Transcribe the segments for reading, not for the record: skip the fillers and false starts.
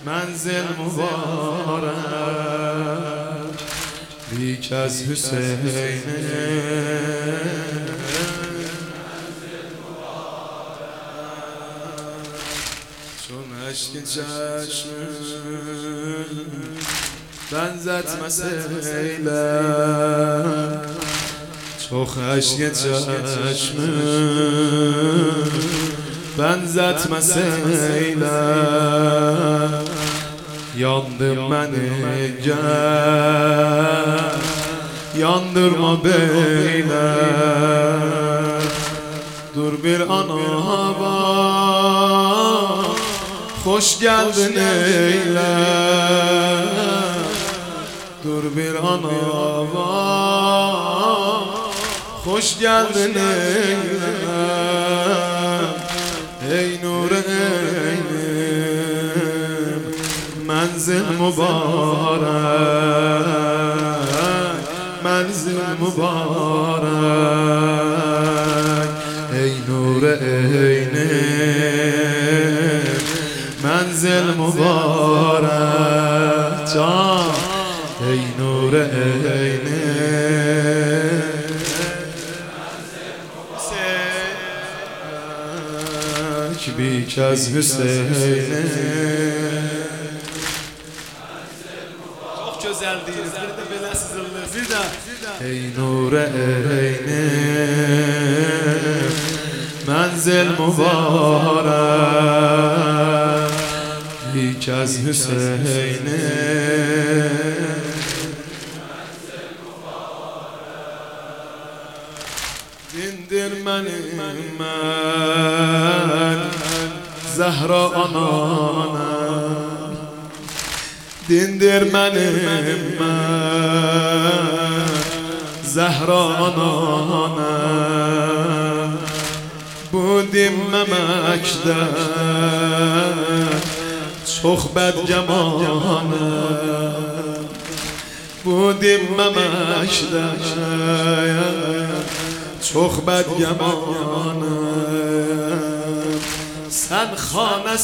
منزل مبارک بیک از حسینه چون عشق چشم بنزد مسیله چون عشق چشم بنزد مسیله yandım beni gel yandırma böyle dur bir ana bak hoş geldin eyle dur bir ana bak hoş geldin eyle ey nur منزل مبارک منزل مبارک ای نور عینه منزل مبارک جان ای نور عینه بیک از حسینه ey nur eyne منزل مبارک بیک از حسینه dindir من زهرا ananam dindir من زهرا ananam bu dinmemekte çok bedgemanım bu dinmemekte çok bedgemanım sen hane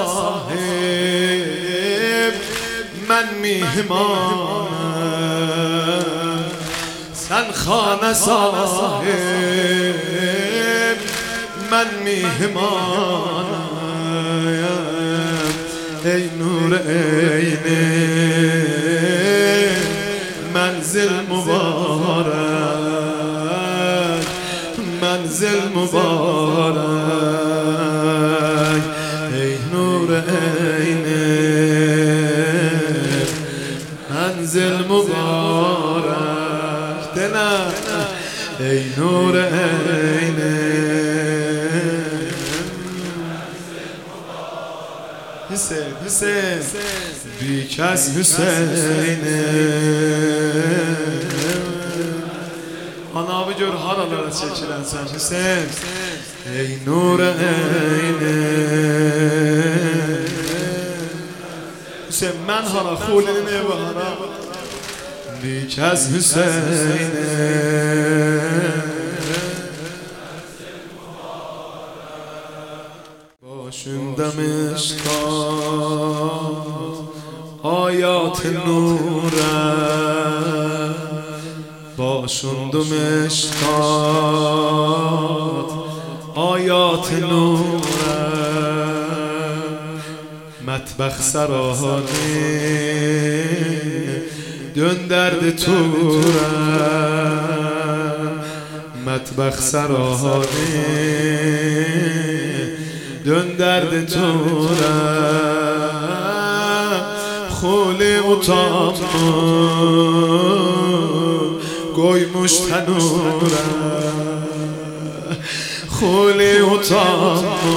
sahip من میهمانم sen خانه صاحب من میهمانم ای نور عینه منزل مبارک منزل مبارک ای نور عینه منزل مبارک دنا ای نور عینه حسین حسین بیک از حسینه anamı gör haralara çekilen sen Hüseyin ey nur eyne Hüseyin men hara khulinin evi hara بیک از حسینه باشندم اشتاق آیات نوره باشندم اشتاق آیات نوره مطبخ سرانی döndərdi tura mətbəx sarahani döndərdi tura xuli utanma qoymuş tənura xuli utanma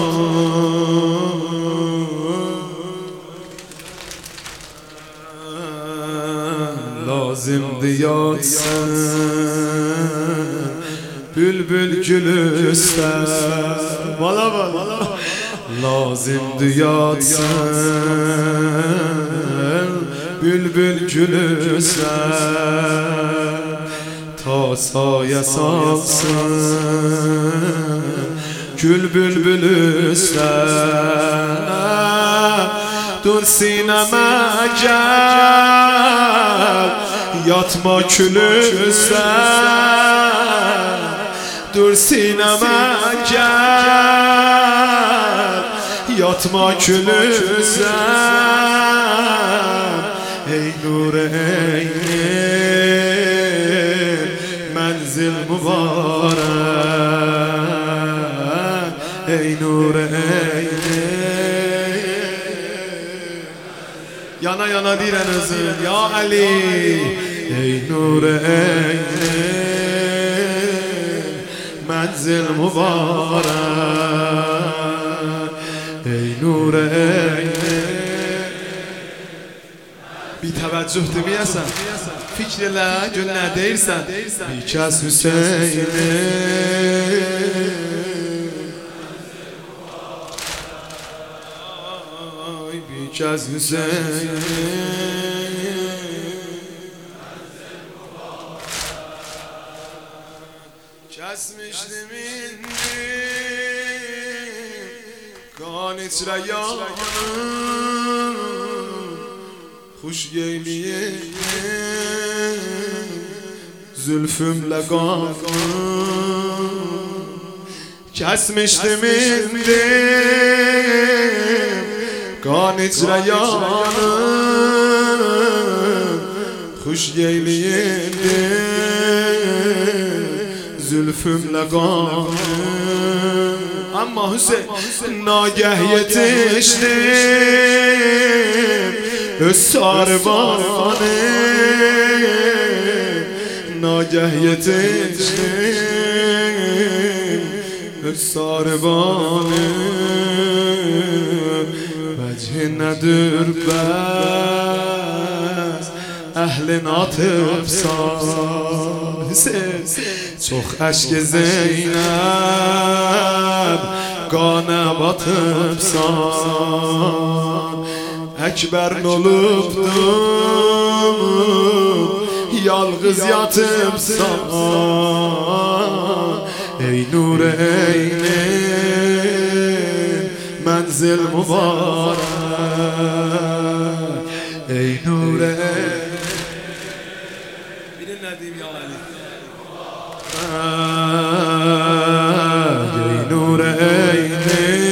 lazımdı yatsın bülbül gülüsten bala bala lazımdı yatsın bülbül gülüsten ta saya salsın gül bülbülüsten dur sineme gel, yatma külüsen. Dur sineme gel, yatma külüsen. Ey nur eynin menzil mübarek, ey nur eynin. Yana yana direnizin ya Ali, ey nur eynin menzil mübarek, ey nur eynin. Bir təvəccüh deməyəsən, fikr elə, gör nə deyirsən. Bir kəs Hüseyni, bir kəs Hüseyni. Kəsmişdim indi qan içrə yanım, Xuş geyliye zülfümle qanım. Kəsmişdim indim qan içrə yanım, Xuş geyliye zülfümle qanım. Amma Hüseyin nagah yetişdim öz sarvanı, nagah yetiştim öz sarvanı. Vecih nedir bəs əhlin atıbsan. Hüseyin çox əşk-i Zeynəb qana batıbsan. Ekber olubdum, yalğız yatıbsan. Ey nur eynin menzil mübarek, ey nur eynin. Bilin ne diyeyim ya Ali? Ey nur eynin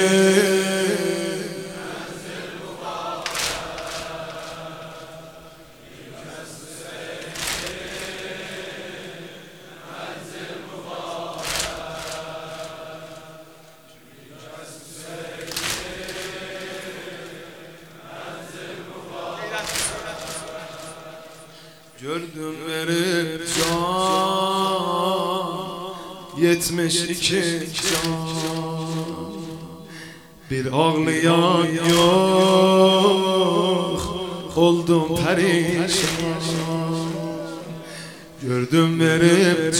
gördüm verip can, 72 can. Bir ağlayan yok, oldum perişan. Gördüm verip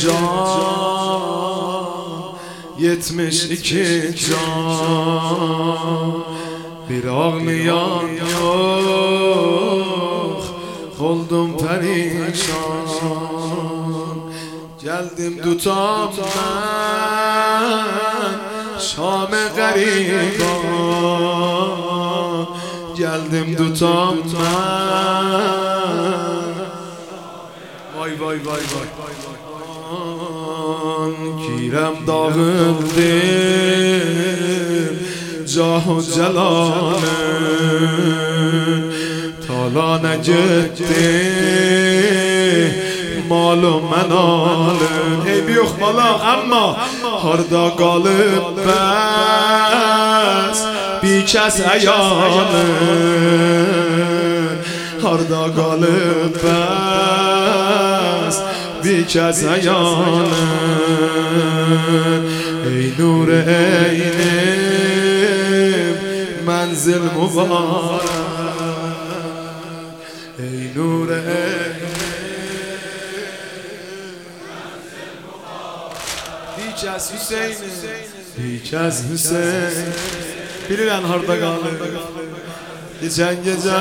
can, 72 can. Bir ağlayan yok, oldum perişan. Geldim tutam ben Şam-ı gariban, geldim tutam ben. Vay vay vay vay. Kirem dağıldı Cahu celalın, talana gitti malum menalın. Eybi yok mala ama harda kalıp bəs bir kəs əyanın, harda kalıp bəs bir kəs əyanın. Ey nur eynim menzil mübarek, ey nur eynim. Bir kəs Hüseyin'im, bir kəs Hüseyin. Bilirən harda qalır geçən gecə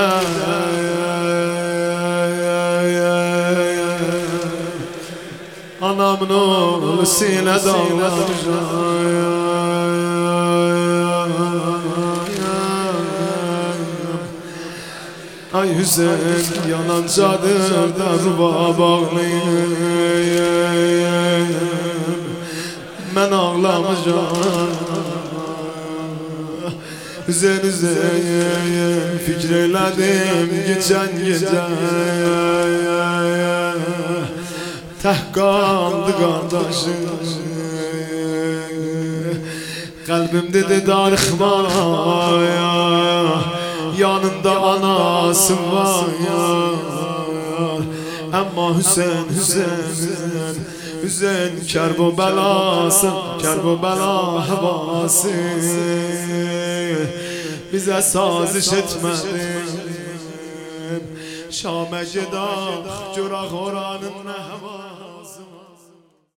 anamın oğlu sinə dağlamış. Ay Hüseyin yanan çadırda ruba bağlayayım. Ben ağlamayacağım. Hüseyin Hüseyin fikreyledim geçen gece. Teh kaldı kardeşim. Kalbimde de darıkma ya. Yanında anası var ya. Ama Hüseyin Hüseyin Hüseyin Kerbelası Kerbela havası bize saziş etmedi. Şam'e gidah Cürah oranın ne hava.